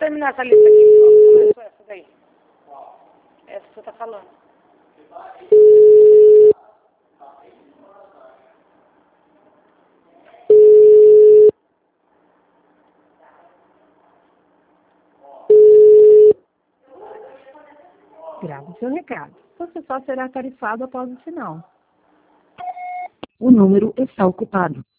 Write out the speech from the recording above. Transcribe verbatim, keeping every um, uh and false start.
terminar essa lista aqui. Começou essa daí. Essa que você tá falando. Grave seu recado. Você só será tarifado após o sinal. O número está ocupado.